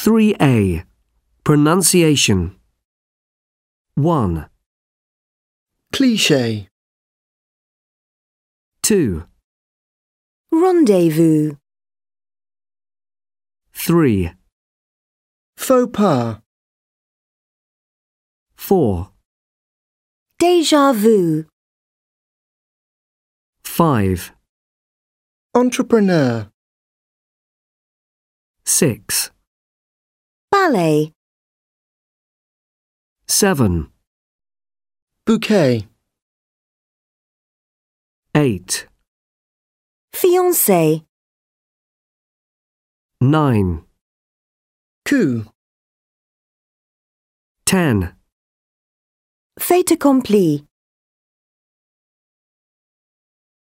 3A. Pronunciation. 1, Cliché. 2, Rendezvous. 3, Faux pas. 4, Déjà vu. 5, Entrepreneur. 6, Ballet. 7, Bouquet. 8, Fiancé. 9, Coup. 10. Fait accompli.